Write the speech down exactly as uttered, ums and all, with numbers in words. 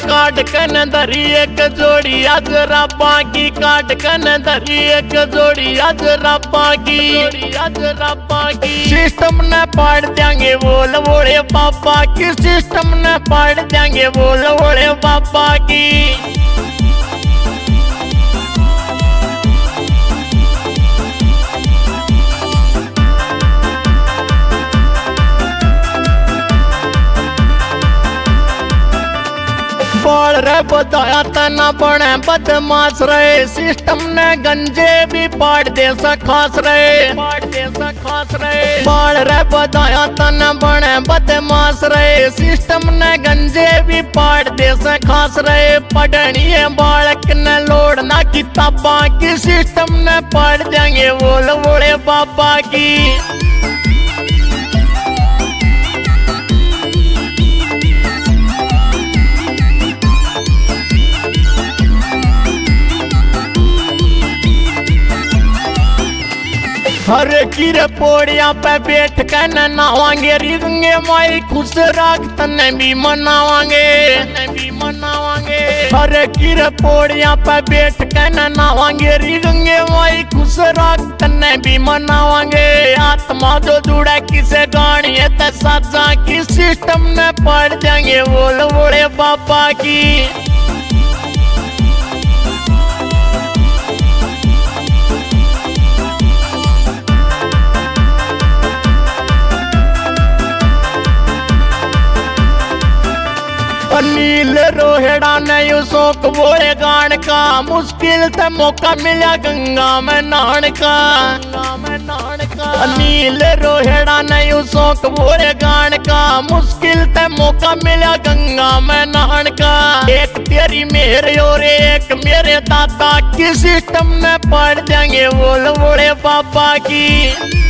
काट कन धरी एक जोड़ी आज रब्बा की, काट कन धरी एक जोड़ी आज रब्बा की, आज रब्बा की। सिस्टम ने पाड़ देंगे बोल बोले बाबा की, सिस्टम ने पाड़ देंगे बोल बोले बाबा की। बाल रे बताया तना बने बदमाश रहे, सिस्टम ने गंजे भी पाड़ दे खास रहे, पाड़ दे खास रहे। बाल रे बताया तना बने बदमाश रहे, सिस्टम ने गंजे भी पाड़ दे खास रहे। पढ़नी है बालक ने लोड़ना किताबा की, सिस्टम ने पाड़ देंगे बोल बोले बाबा की। हर कीरे पोड़िया पे बैठ के न नहावांगे, रिंगे माई खुश राख तने भी मनावांगे, तने भी मनावांगे। हर कीरे पोड़िया पे बैठ के न नहावांगे, रिंगे माई खुश राख तने भी मनावांगे। आत्मा जो जुड़ा किसे गाड़ी है ते साजा की, सिस्टम ने पढ़ देंगे बोल बोले बाबा की। नील रोहेड़ा ने यू शौक बोले गान का, मुश्किल से मौका मिला गंगा में नहान का, गंगा में नहान का। नील रोहेड़ा ने यू शौक बोले गान का, मुश्किल से मौका मिला गंगा में नहान का। एक तेरी मेरे और एक मेरे दादा की, सिस्टम में पढ़ देंगे बोल बोले बाबा की।